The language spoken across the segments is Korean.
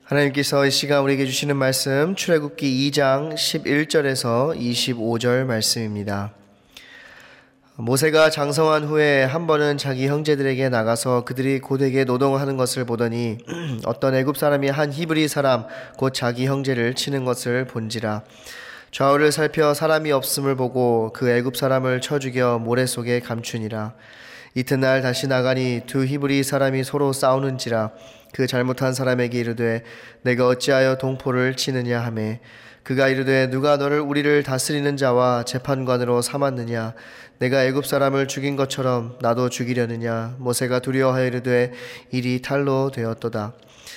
하나님께서 이 시간 우리에게 주시는 말씀 출애굽기 2장 11절에서 25절 말씀입니다. 모세가 장성한 후에 한 번은 자기 형제들에게 나가서 그들이 고되게 노동하는 것을 보더니 어떤 애굽 사람이 한 히브리 사람 곧 자기 형제를 치는 것을 본지라. 좌우를 살펴 사람이 없음을 보고 그 애굽 사람을 쳐 죽여 모래 속에 감추니라. 이튿날 다시 나가니 두 히브리 사람이 서로 싸우는지라. 그 잘못한 사람에게 이르되 내가 어찌하여 동포를 치느냐 하매 그가 이르되 누가 너를 우리를 다스리는 자와 재판관으로 삼았느냐. 내가 애굽 사람을 죽인 것처럼 나도 죽이려느냐. 모세가 두려워하여 이르되 일이 탈로 되었도다.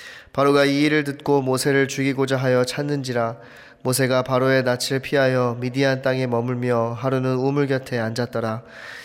바로가 이 일을 듣고 모세를 죽이고자 하여 찾는지라. 모세가 바로의 낯을 피하여 미디안 땅에 머물며 하루는 우물 곁에 앉았더라.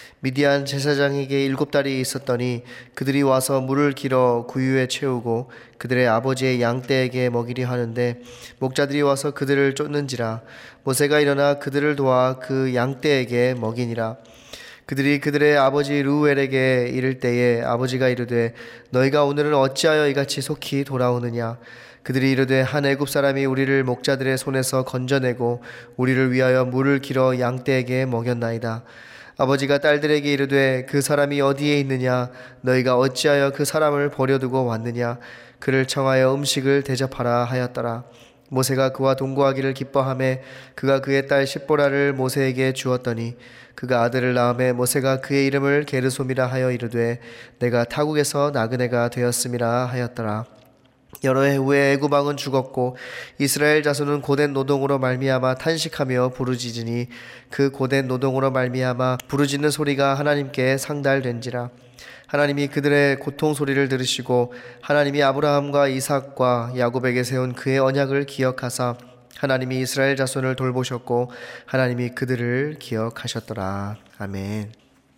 미디안 제사장에게 7달이 있었더니 그들이 와서 물을 길어 구유에 채우고 그들의 아버지의 양떼에게 먹이려 하는데 목자들이 와서 그들을 쫓는지라. 모세가 일어나 그들을 도와 그 양떼에게 먹이니라. 그들이 그들의 아버지 르우엘에게 이를 때에 아버지가 이르되 너희가 오늘은 어찌하여 이같이 속히 돌아오느냐. 그들이 이르되 한 애굽 사람이 우리를 목자들의 손에서 건져내고 우리를 위하여 물을 길어 양떼에게 먹였나이다. 아버지가 딸들에게 이르되 그 사람이 어디에 있느냐. 너희가 어찌하여 그 사람을 버려두고 왔느냐. 그를 청하여 음식을 대접하라 하였더라. 모세가 그와 동거하기를 기뻐하매 그가 그의 딸 십보라를 모세에게 주었더니 그가 아들을 낳음에 모세가 그의 이름을 게르솜이라 하여 이르되 내가 타국에서 나그네가 되었음이라 하였더라. 여러 해 후에 애굽 왕은 죽었고 이스라엘 자손은 고된 노동으로 말미암아 탄식하며 부르짖으니 그 고된 노동으로 말미암아 부르짖는 소리가 하나님께 상달된지라. 하나님이 그들의 고통 소리를 들으시고 하나님이 아브라함과 이삭과 야곱에게 세운 그의 언약을 기억하사 하나님이 이스라엘 자손을 돌보셨고 하나님이 그들을 기억하셨더라. 아멘.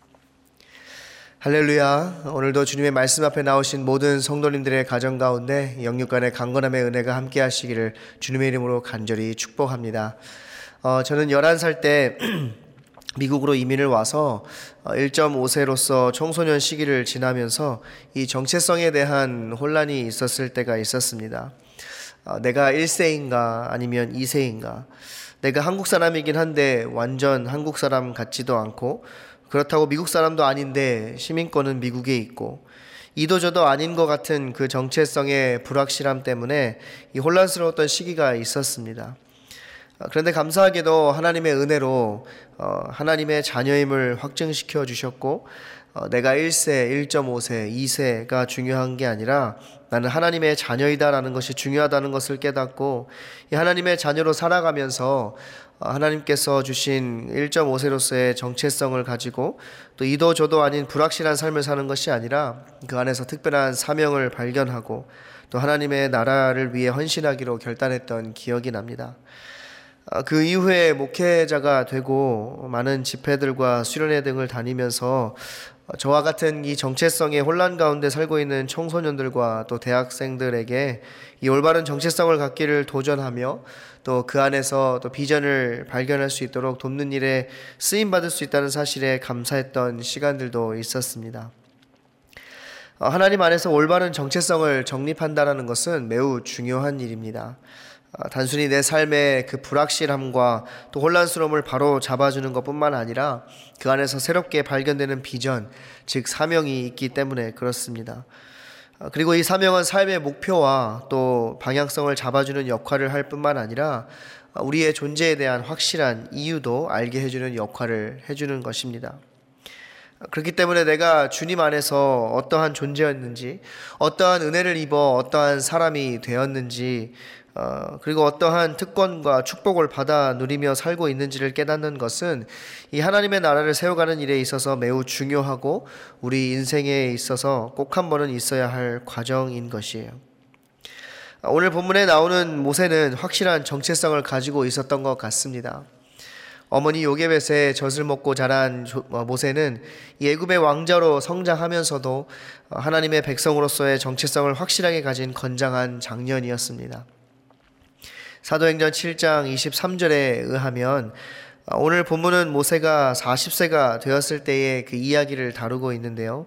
할렐루야. 오늘도 주님의 말씀 앞에 나오신 모든 성도님들의 가정 가운데 영육간의 강건함의 은혜가 함께 하시기를 주님의 이름으로 간절히 축복합니다. 저는 11살 때 미국으로 이민을 와서 1.5세로서 청소년 시기를 지나면서 이 정체성에 대한 혼란이 있었을 때가 있었습니다. 내가 1세인가 아니면 2세인가. 내가 한국 사람이긴 한데 완전 한국 사람 같지도 않고 그렇다고 미국 사람도 아닌데 시민권은 미국에 있고 이도저도 아닌 것 같은 그 정체성의 불확실함 때문에 이 혼란스러웠던 시기가 있었습니다. 그런데 감사하게도 하나님의 은혜로 하나님의 자녀임을 확증시켜 주셨고 내가 1세, 1.5세, 2세가 중요한 게 아니라 나는 하나님의 자녀이다라는 것이 중요하다는 것을 깨닫고 이 하나님의 자녀로 살아가면서 하나님께서 주신 1.5세로서의 정체성을 가지고 또 이도저도 아닌 불확실한 삶을 사는 것이 아니라 그 안에서 특별한 사명을 발견하고 또 하나님의 나라를 위해 헌신하기로 결단했던 기억이 납니다. 그 이후에 목회자가 되고 많은 집회들과 수련회 등을 다니면서 저와 같은 이 정체성의 혼란 가운데 살고 있는 청소년들과 또 대학생들에게 이 올바른 정체성을 갖기를 도전하며 또 그 안에서 또 비전을 발견할 수 있도록 돕는 일에 쓰임받을 수 있다는 사실에 감사했던 시간들도 있었습니다. 하나님 안에서 올바른 정체성을 정립한다는 것은 매우 중요한 일입니다. 단순히 내 삶의 그 불확실함과 또 혼란스러움을 바로 잡아주는 것뿐만 아니라 그 안에서 새롭게 발견되는 비전, 즉 사명이 있기 때문에 그렇습니다. 그리고 이 사명은 삶의 목표와 또 방향성을 잡아주는 역할을 할 뿐만 아니라 우리의 존재에 대한 확실한 이유도 알게 해주는 역할을 해주는 것입니다. 그렇기 때문에 내가 주님 안에서 어떠한 존재였는지, 어떠한 은혜를 입어 어떠한 사람이 되었는지, 그리고 어떠한 특권과 축복을 받아 누리며 살고 있는지를 깨닫는 것은 이 하나님의 나라를 세워가는 일에 있어서 매우 중요하고 우리 인생에 있어서 꼭 한 번은 있어야 할 과정인 것이에요. 오늘 본문에 나오는 모세는 확실한 정체성을 가지고 있었던 것 같습니다. 어머니 요게벳의 젖을 먹고 자란 모세는 애굽의 왕자로 성장하면서도 하나님의 백성으로서의 정체성을 확실하게 가진 건장한 장년이었습니다. 사도행전 7장 23절에 의하면 오늘 본문은 모세가 40세가 되었을 때의 그 이야기를 다루고 있는데요.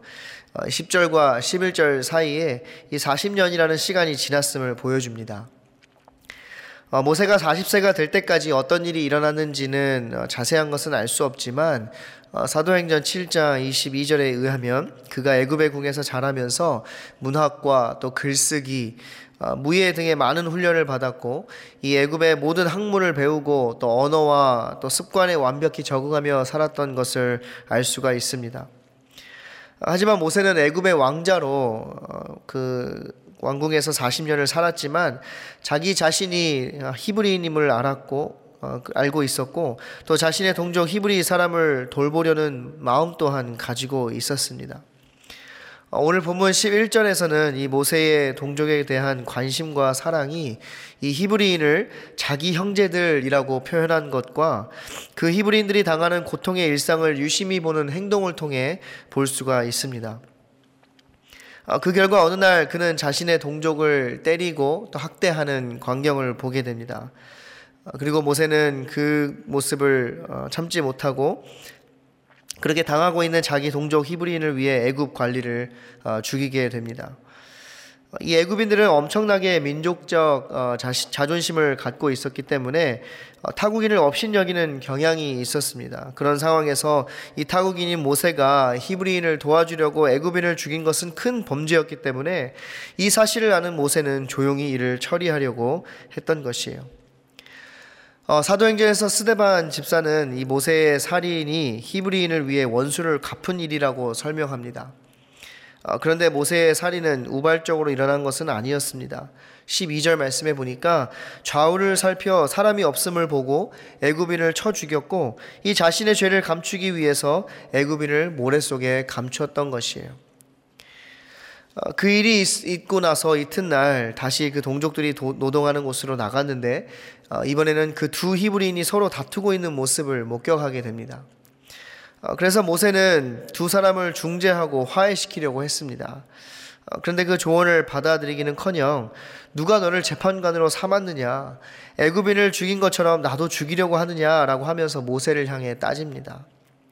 10절과 11절 사이에 이 40년이라는 시간이 지났음을 보여줍니다. 모세가 40세가 될 때까지 어떤 일이 일어났는지는 자세한 것은 알 수 없지만 사도행전 7장 22절에 의하면 그가 애굽의 궁에서 자라면서 문학과 또 글쓰기, 무예 등의 많은 훈련을 받았고 이 애굽의 모든 학문을 배우고 또 언어와 또 습관에 완벽히 적응하며 살았던 것을 알 수가 있습니다. 하지만 모세는 애굽의 왕자로 그 왕궁에서 40년을 살았지만 자기 자신이 히브리인임을 알고 있었고 또 자신의 동족 히브리 사람을 돌보려는 마음 또한 가지고 있었습니다. 오늘 본문 11절에서는 이 모세의 동족에 대한 관심과 사랑이 이 히브리인을 자기 형제들이라고 표현한 것과 그 히브리인들이 당하는 고통의 일상을 유심히 보는 행동을 통해 볼 수가 있습니다. 그 결과 어느 날 그는 자신의 동족을 때리고 또 학대하는 광경을 보게 됩니다. 그리고 모세는 그 모습을 참지 못하고 그렇게 당하고 있는 자기 동족 히브리인을 위해 애굽 관리를 죽이게 됩니다. 이 애굽인들은 엄청나게 민족적 자존심을 갖고 있었기 때문에 타국인을 업신여기는 경향이 있었습니다. 그런 상황에서 이 타국인인 모세가 히브리인을 도와주려고 애굽인을 죽인 것은 큰 범죄였기 때문에 이 사실을 아는 모세는 조용히 이를 처리하려고 했던 것이에요. 사도행전에서 스데반 집사는 이 모세의 살인이 히브리인을 위해 원수를 갚은 일이라고 설명합니다. 그런데 모세의 살인은 우발적으로 일어난 것은 아니었습니다. 12절 말씀에 보니까 좌우를 살펴 사람이 없음을 보고 애굽인을 쳐 죽였고 이 자신의 죄를 감추기 위해서 애굽인을 모래 속에 감추었던 것이에요. 그 일이 있고 나서 이튿날 다시 그 동족들이 노동하는 곳으로 나갔는데 이번에는 그 두 히브리인이 서로 다투고 있는 모습을 목격하게 됩니다. 그래서 모세는 두 사람을 중재하고 화해시키려고 했습니다. 그런데 그 조언을 받아들이기는커녕 누가 너를 재판관으로 삼았느냐, 애굽인을 죽인 것처럼 나도 죽이려고 하느냐라고 하면서 모세를 향해 따집니다.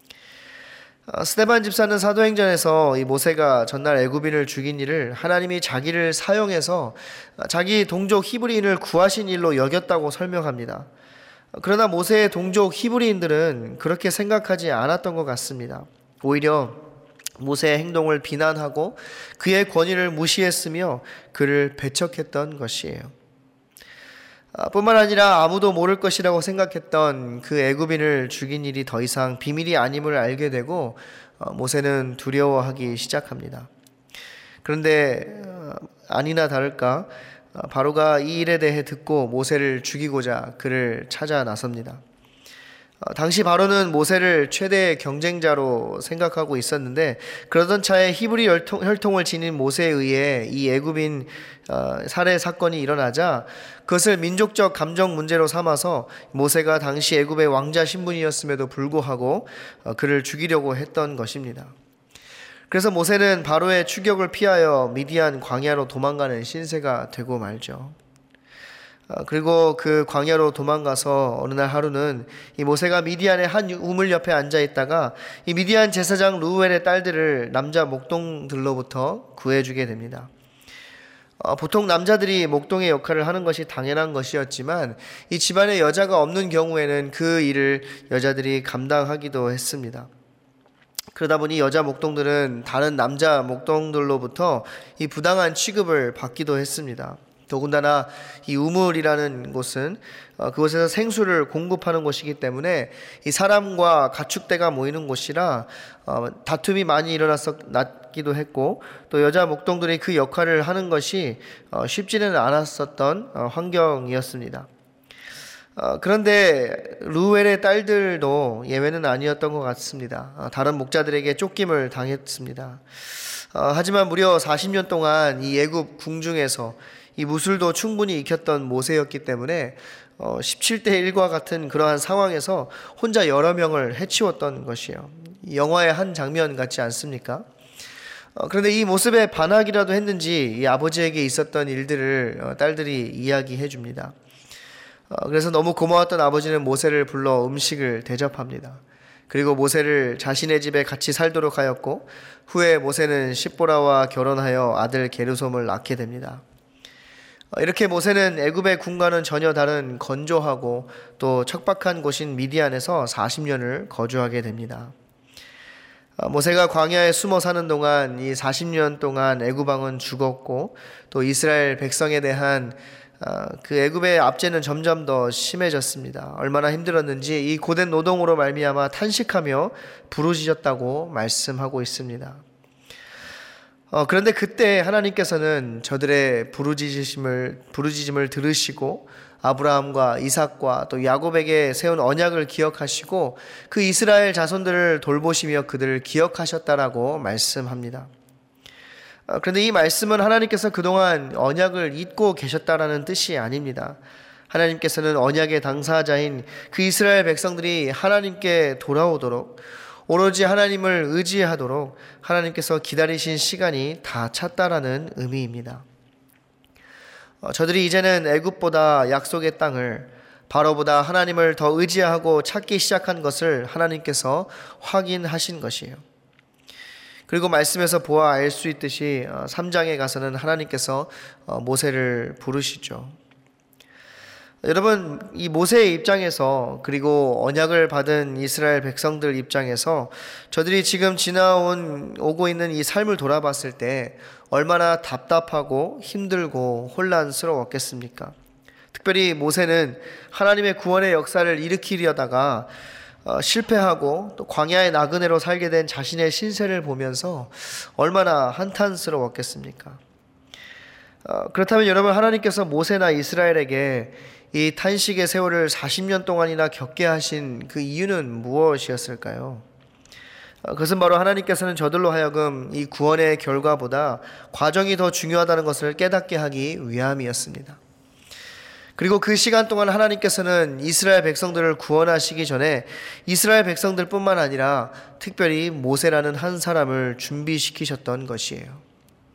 스데반 집사는 사도행전에서 이 모세가 전날 애굽인을 죽인 일을 하나님이 자기를 사용해서 자기 동족 히브리인을 구하신 일로 여겼다고 설명합니다. 그러나 모세의 동족 히브리인들은 그렇게 생각하지 않았던 것 같습니다. 오히려 모세의 행동을 비난하고 그의 권위를 무시했으며 그를 배척했던 것이에요. 뿐만 아니라 아무도 모를 것이라고 생각했던 그 애굽인을 죽인 일이 더 이상 비밀이 아님을 알게 되고 모세는 두려워하기 시작합니다. 그런데 아니나 다를까 바로가 이 일에 대해 듣고 모세를 죽이고자 그를 찾아 나섭니다. 당시 바로는 모세를 최대의 경쟁자로 생각하고 있었는데 그러던 차에 히브리 혈통을 지닌 모세에 의해 이 애굽인 살해 사건이 일어나자 그것을 민족적 감정 문제로 삼아서 모세가 당시 애굽의 왕자 신분이었음에도 불구하고 그를 죽이려고 했던 것입니다. 그래서 모세는 바로의 추격을 피하여 미디안 광야로 도망가는 신세가 되고 말죠. 그리고 그 광야로 도망가서 어느 날 하루는 이 모세가 미디안의 한 우물 옆에 앉아 있다가 이 미디안 제사장 루엘의 딸들을 남자 목동들로부터 구해주게 됩니다. 보통 남자들이 목동의 역할을 하는 것이 당연한 것이었지만 이 집안에 여자가 없는 경우에는 그 일을 여자들이 감당하기도 했습니다. 그러다 보니 여자 목동들은 다른 남자 목동들로부터 이 부당한 취급을 받기도 했습니다. 더군다나 이 우물이라는 곳은 그곳에서 생수를 공급하는 곳이기 때문에 이 사람과 가축대가 모이는 곳이라 다툼이 많이 일어났기도 했고 또 여자 목동들이 그 역할을 하는 것이 쉽지는 않았었던 환경이었습니다. 그런데 루엘의 딸들도 예외는 아니었던 것 같습니다. 다른 목자들에게 쫓김을 당했습니다. 하지만 무려 40년 동안 이 애굽 궁중에서 이 무술도 충분히 익혔던 모세였기 때문에 17대 1과 같은 그러한 상황에서 혼자 여러 명을 해치웠던 것이에요. 영화의 한 장면 같지 않습니까? 그런데 이 모습에 반하기라도 했는지 이 아버지에게 있었던 일들을 딸들이 이야기해 줍니다. 그래서 너무 고마웠던 아버지는 모세를 불러 음식을 대접합니다. 그리고 모세를 자신의 집에 같이 살도록 하였고, 후에 모세는 십보라와 결혼하여 아들 게르솜을 낳게 됩니다. 이렇게 모세는 애굽의 군과는 전혀 다른 건조하고 또 척박한 곳인 미디안에서 40년을 거주하게 됩니다. 모세가 광야에 숨어 사는 동안 이 40년 동안 애굽 왕은 죽었고, 또 이스라엘 백성에 대한 그 애굽의 압제는 점점 더 심해졌습니다. 얼마나 힘들었는지 이 고된 노동으로 말미암아 탄식하며 부르짖었다고 말씀하고 있습니다. 그런데 그때 하나님께서는 저들의 부르짖음을 들으시고 아브라함과 이삭과 또 야곱에게 세운 언약을 기억하시고 그 이스라엘 자손들을 돌보시며 그들을 기억하셨다라고 말씀합니다. 그런데 이 말씀은 하나님께서 그동안 언약을 잊고 계셨다라는 뜻이 아닙니다. 하나님께서는 언약의 당사자인 그 이스라엘 백성들이 하나님께 돌아오도록, 오로지 하나님을 의지하도록 하나님께서 기다리신 시간이 다 찼다라는 의미입니다. 저들이 이제는 애굽보다 약속의 땅을, 바로보다 하나님을 더 의지하고 찾기 시작한 것을 하나님께서 확인하신 것이에요. 그리고 말씀에서 보아 알 수 있듯이 3장에 가서는 하나님께서 모세를 부르시죠. 여러분, 이 모세의 입장에서, 그리고 언약을 받은 이스라엘 백성들 입장에서 저들이 지금 오고 있는 이 삶을 돌아봤을 때 얼마나 답답하고 힘들고 혼란스러웠겠습니까? 특별히 모세는 하나님의 구원의 역사를 일으키려다가 실패하고 또 광야의 나그네로 살게 된 자신의 신세를 보면서 얼마나 한탄스러웠겠습니까? 그렇다면 여러분, 하나님께서 모세나 이스라엘에게 이 탄식의 세월을 40년 동안이나 겪게 하신 그 이유는 무엇이었을까요? 그것은 바로 하나님께서는 저들로 하여금 이 구원의 결과보다 과정이 더 중요하다는 것을 깨닫게 하기 위함이었습니다. 그리고 그 시간 동안 하나님께서는 이스라엘 백성들을 구원하시기 전에 이스라엘 백성들뿐만 아니라 특별히 모세라는 한 사람을 준비시키셨던 것이에요.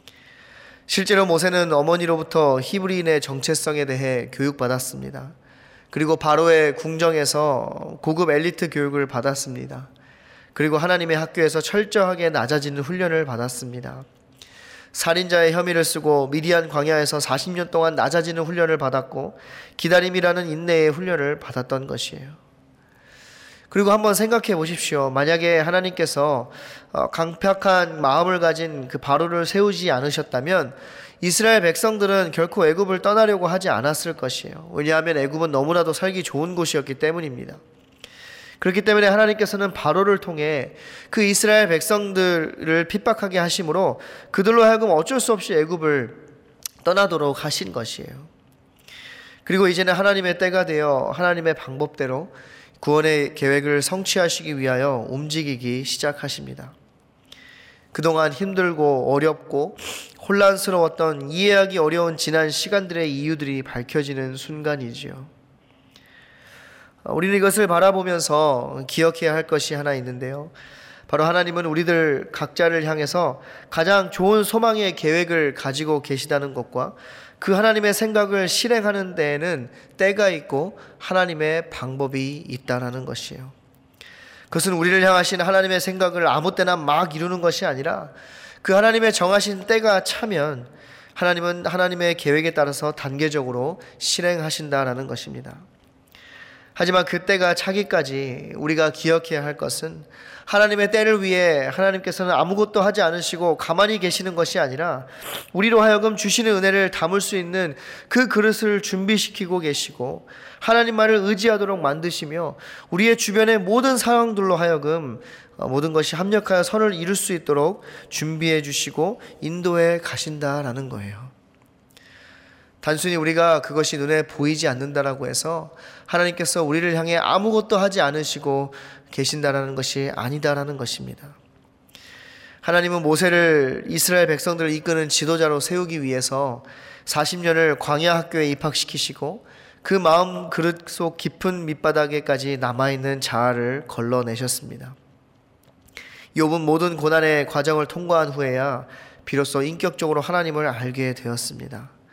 실제로 모세는 어머니로부터 히브리인의 정체성에 대해 교육받았습니다. 그리고 바로의 궁정에서 고급 엘리트 교육을 받았습니다. 그리고 하나님의 학교에서 철저하게 낮아지는 훈련을 받았습니다. 살인자의 혐의를 쓰고 미디안 광야에서 40년 동안 낮아지는 훈련을 받았고 기다림이라는 인내의 훈련을 받았던 것이에요. 그리고 한번 생각해 보십시오. 만약에 하나님께서 강팍한 마음을 가진 그 바로를 세우지 않으셨다면 이스라엘 백성들은 결코 애굽을 떠나려고 하지 않았을 것이에요. 왜냐하면 애굽은 너무나도 살기 좋은 곳이었기 때문입니다. 그렇기 때문에 하나님께서는 바로를 통해 그 이스라엘 백성들을 핍박하게 하심으로 그들로 하여금 어쩔 수 없이 애굽을 떠나도록 하신 것이에요. 그리고 이제는 하나님의 때가 되어 하나님의 방법대로 구원의 계획을 성취하시기 위하여 움직이기 시작하십니다. 그동안 힘들고 어렵고 혼란스러웠던 이해하기 어려운 지난 시간들의 이유들이 밝혀지는 순간이지요. 우리는 이것을 바라보면서 기억해야 할 것이 하나 있는데요. 바로 하나님은 우리들 각자를 향해서 가장 좋은 소망의 계획을 가지고 계시다는 것과 그 하나님의 생각을 실행하는 데에는 때가 있고 하나님의 방법이 있다는 것이에요. 그것은 우리를 향하신 하나님의 생각을 아무 때나 막 이루는 것이 아니라 그 하나님의 정하신 때가 차면 하나님은 하나님의 계획에 따라서 단계적으로 실행하신다라는 것입니다. 하지만 그 때가 차기까지 우리가 기억해야 할 것은 하나님의 때를 위해 하나님께서는 아무것도 하지 않으시고 가만히 계시는 것이 아니라 우리로 하여금 주시는 은혜를 담을 수 있는 그 그릇을 준비시키고 계시고 하나님만을 의지하도록 만드시며 우리의 주변의 모든 상황들로 하여금 모든 것이 합력하여 선을 이룰 수 있도록 준비해 주시고 인도해 가신다라는 거예요. 단순히 우리가 그것이 눈에 보이지 않는다라고 해서 하나님께서 우리를 향해 아무것도 하지 않으시고 계신다라는 것이 아니다라는 것입니다. 하나님은 모세를 이스라엘 백성들을 이끄는 지도자로 세우기 위해서 40년을 광야 학교에 입학시키시고 그 마음 그릇 속 깊은 밑바닥에까지 남아있는 자아를 걸러내셨습니다. 욥은 모든 고난의 과정을 통과한 후에야 비로소 인격적으로 하나님을 알게 되었습니다.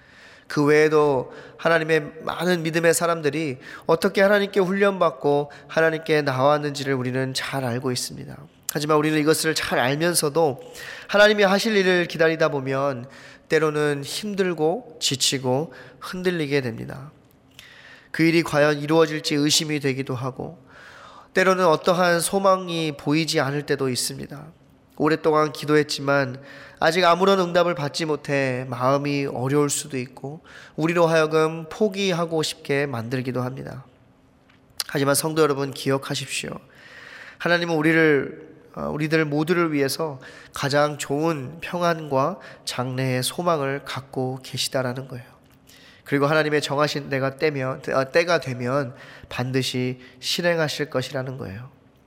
그 외에도 하나님의 많은 믿음의 사람들이 어떻게 하나님께 훈련받고 하나님께 나왔는지를 우리는 잘 알고 있습니다. 하지만 우리는 이것을 잘 알면서도 하나님이 하실 일을 기다리다 보면 때로는 힘들고 지치고 흔들리게 됩니다. 그 일이 과연 이루어질지 의심이 되기도 하고, 때로는 어떠한 소망이 보이지 않을 때도 있습니다. 오랫동안 기도했지만 아직 아무런 응답을 받지 못해 마음이 어려울 수도 있고, 우리로 하여금 포기하고 싶게 만들기도 합니다. 하지만 성도 여러분, 기억하십시오. 하나님은 우리들 모두를 위해서 가장 좋은 평안과 장래의 소망을 갖고 계시다라는 거예요. 그리고 하나님의 정하신 때가 되면 반드시 실행하실 것이라는 거예요.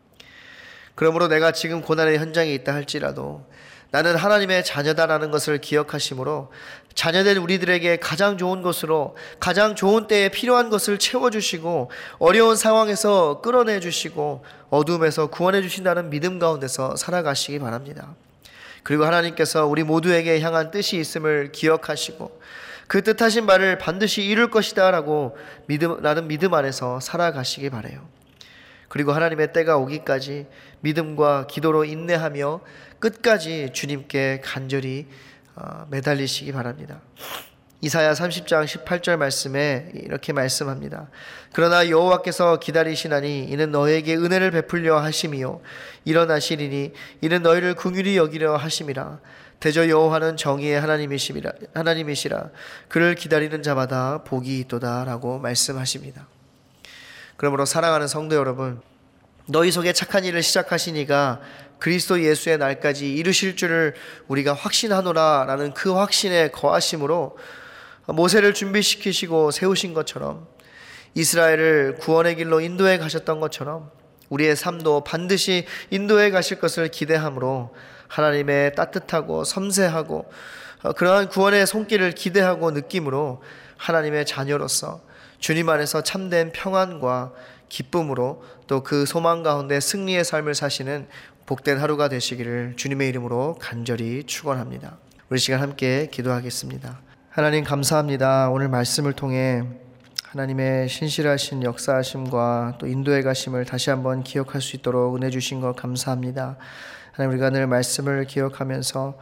그러므로 내가 지금 고난의 현장에 있다 할지라도 나는 하나님의 자녀다라는 것을 기억하심으로 자녀된 우리들에게 가장 좋은 것으로 가장 좋은 때에 필요한 것을 채워주시고 어려운 상황에서 끌어내주시고 어둠에서 구원해 주신다는 믿음 가운데서 살아가시기 바랍니다. 그리고 하나님께서 우리 모두에게 향한 뜻이 있음을 기억하시고 그 뜻하신 바를 반드시 이룰 것이다 라고 나는 믿음 안에서 살아가시기 바라요. 그리고 하나님의 때가 오기까지 믿음과 기도로 인내하며 끝까지 주님께 간절히 매달리시기 바랍니다. 이사야 30장 18절 말씀에 이렇게 말씀합니다. 그러나 여호와께서 기다리시나니 이는 너에게 은혜를 베풀려 하심이요 일어나시리니 이는 너희를 긍휼히 여기려 하심이라. 대저 여호와는 정의의 하나님이시라. 그를 기다리는 자마다 복이 있도다 라고 말씀하십니다. 그러므로 사랑하는 성도 여러분, 너희 속에 착한 일을 시작하시니가 그리스도 예수의 날까지 이루실 줄을 우리가 확신하노라 라는 그 확신에 거하심으로 모세를 준비시키시고 세우신 것처럼, 이스라엘을 구원의 길로 인도해 가셨던 것처럼 우리의 삶도 반드시 인도해 가실 것을 기대함으로 하나님의 따뜻하고 섬세하고 그러한 구원의 손길을 기대하고 느낌으로 하나님의 자녀로서 주님 안에서 참된 평안과 기쁨으로 또 그 소망 가운데 승리의 삶을 사시는 복된 하루가 되시기를 주님의 이름으로 간절히 축원합니다. 우리 시간 함께 기도하겠습니다. 하나님 감사합니다. 오늘 말씀을 통해 하나님의 신실하신 역사하심과 또 인도해 가심을 다시 한번 기억할 수 있도록 은혜 주신 것 감사합니다. 하나님, 우리가 늘 말씀을 기억하면서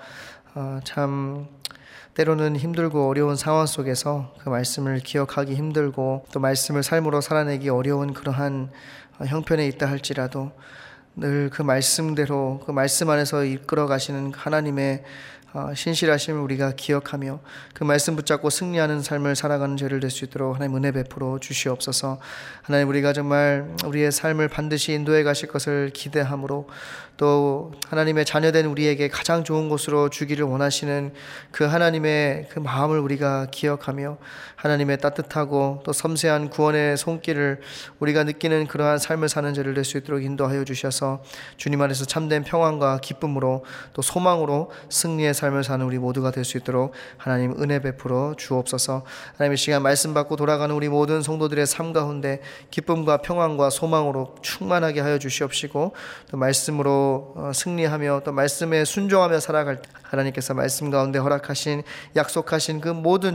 참 때로는 힘들고 어려운 상황 속에서 그 말씀을 기억하기 힘들고 또 말씀을 삶으로 살아내기 어려운 그러한 형편에 있다 할지라도 늘 그 말씀대로 그 말씀 안에서 이끌어 가시는 하나님의 신실하심을 우리가 기억하며 그 말씀 붙잡고 승리하는 삶을 살아가는 죄를 될 수 있도록 하나님 은혜 베풀어 주시옵소서. 하나님, 우리가 정말 우리의 삶을 반드시 인도해 가실 것을 기대함으로 또 하나님의 자녀된 우리에게 가장 좋은 곳으로 주기를 원하시는 그 하나님의 그 마음을 우리가 기억하며 하나님의 따뜻하고 또 섬세한 구원의 손길을 우리가 느끼는 그러한 삶을 사는 죄를 될 수 있도록 인도하여 주셔서 주님 안에서 참된 평안과 기쁨으로 또 소망으로 승리의 삶을 사는 우리 모두가 될 수 있도록 하나님 은혜 베풀어 주옵소서. 하나님의 시간 말씀 받고 돌아가는 우리 모든 성도들의 삶 가운데 기쁨과 평안과 소망으로 충만하게 하여 주시옵시고 또 말씀으로 승리하며 또 말씀에 순종하며 살아갈 때 하나님께서 말씀 가운데 허락하신 약속하신 그 모든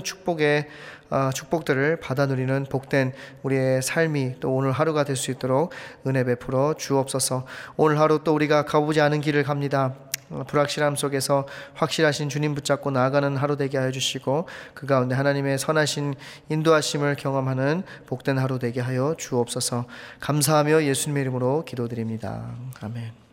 축복들을 받아 누리는 복된 우리의 삶이 또 오늘 하루가 될 수 있도록 은혜 베풀어 주옵소서. 오늘 하루 또 우리가 가보지 않은 길을 갑니다. 불확실함 속에서 확실하신 주님 붙잡고 나아가는 하루 되게 하여 주시고 그 가운데 하나님의 선하신 인도하심을 경험하는 복된 하루 되게 하여 주옵소서. 감사하며 예수님의 이름으로 기도드립니다. 아멘.